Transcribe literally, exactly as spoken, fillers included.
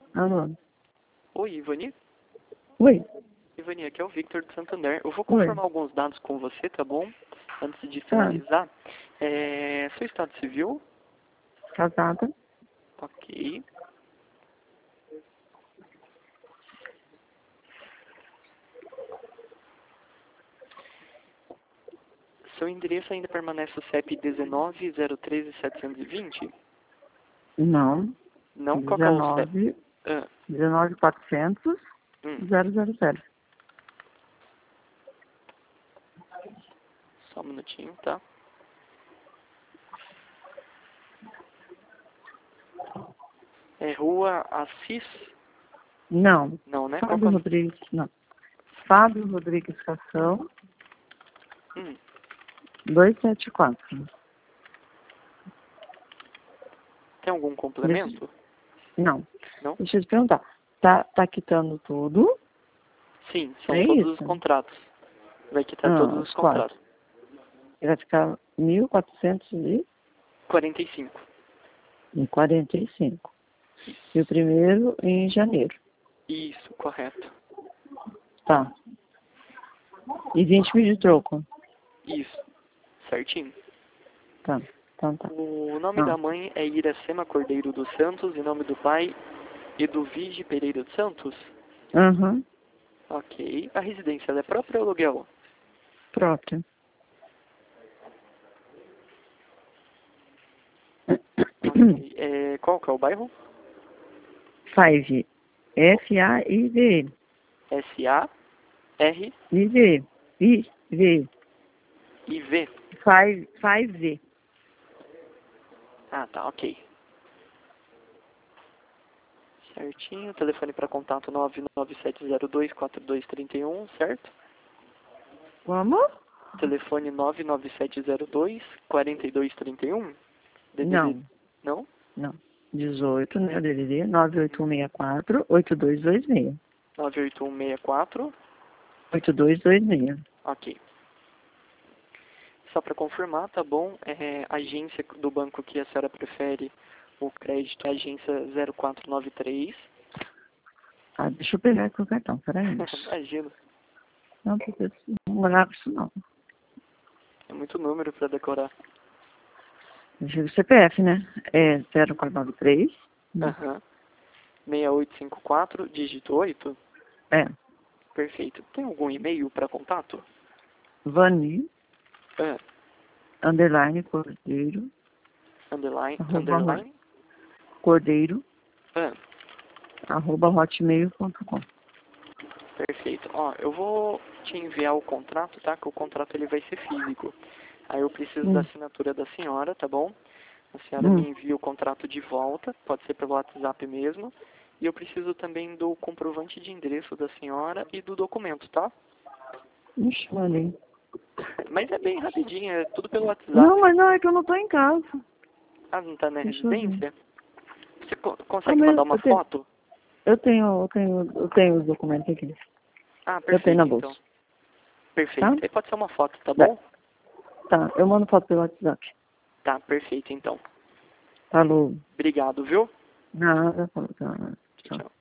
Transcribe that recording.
Alô? Oi, Ivani? Oi? Ivani, aqui é o Victor do Santander. Eu vou confirmar Oi. alguns dados com você, tá bom? Antes de Tá. finalizar. É... Seu estado civil? Casada? Ok. Seu endereço ainda permanece o C E P dezenove, zero treze, setecentos e vinte? Não. Não? Qual que é o C E P? dezenove, Ah, dezenove, quatrocentos, hum, zero zero zero. só um minutinho, tá? É Rua Assis? Não. Não, né? Qual que Fábio é o... Rodrigues, não. Fábio Rodrigues Cação, Hum, duzentos e setenta e quatro. tem algum Deixa, complemento? não. Não? Deixa eu te perguntar. Tá, tá quitando tudo? Sim, são É todos os isso? contratos. Vai quitar Ah, todos os os quatro. contratos. Vai ficar mil quatrocentos quarenta e cinco. e quarenta e cinco. E o primeiro em janeiro. Isso, correto. Tá. E vinte mil de troco. Isso, certinho. Tá. Então tá. O nome Ah. da mãe é Iracema Cordeiro dos Santos e nome do pai Eduvige Pereira dos Santos? Aham. Ok. A residência ela é própria ou aluguel? Próprio. Ok. É, qual que é o bairro? Five. F A I V. S A R I V. I V. I V. Five. Five V. Ah, tá, ok. Certinho. Telefone para contato nove nove sete zero dois quatro dois três um, certo? Como? Telefone nove nove sete zero dois quatro dois três um? D D D. Não. Não? Não. dezoito, né? O D D D. nove oito um seis quatro, oito dois dois seis. nove oito um seis quatro. oito dois dois seis. Ok. Só para confirmar, tá bom? É, a agência do banco que a senhora prefere o crédito é a agência zero quatro nove três. Ah, deixa eu pegar aqui o cartão. Peraí. Imagina. Não, porque eu não gravo isso não. É muito número para decorar. Deixa eu ver o C P F, né? É zero quatro nove três. Aham. seis oito cinco quatro, dígito oito. É. Perfeito. Tem algum e-mail para contato? Vani, Ah, underline, cordeiro, underline, arroba, hot- underline? cordeiro, Ah, arroba hotmail ponto com. perfeito. Ó, eu vou te enviar o contrato, tá? Que o contrato ele vai ser físico. Aí eu preciso da Hum, assinatura da senhora, tá bom? A senhora me hum. envia o contrato de volta, pode ser pelo WhatsApp mesmo. E eu preciso também do comprovante de endereço da senhora e do documento, tá? Ixi, mandei. Mas é bem rapidinho, é tudo pelo WhatsApp. Não, mas não, é que eu não tô em casa. Ah, não tá na Deixa eu ver. residência? Você co- Ah, consegue mas mandar uma eu tenho, foto? eu tenho, eu tenho, eu tenho os documentos aqui. Ah, Eu tenho na perfeito, então. bolsa. Perfeito. Tá? Aí pode ser uma foto, tá Vai. bom? Tá, eu mando foto pelo WhatsApp. Tá, perfeito, então. Falou. Obrigado, viu? Nada, falou. Tá. Tchau, Tchau. tchau.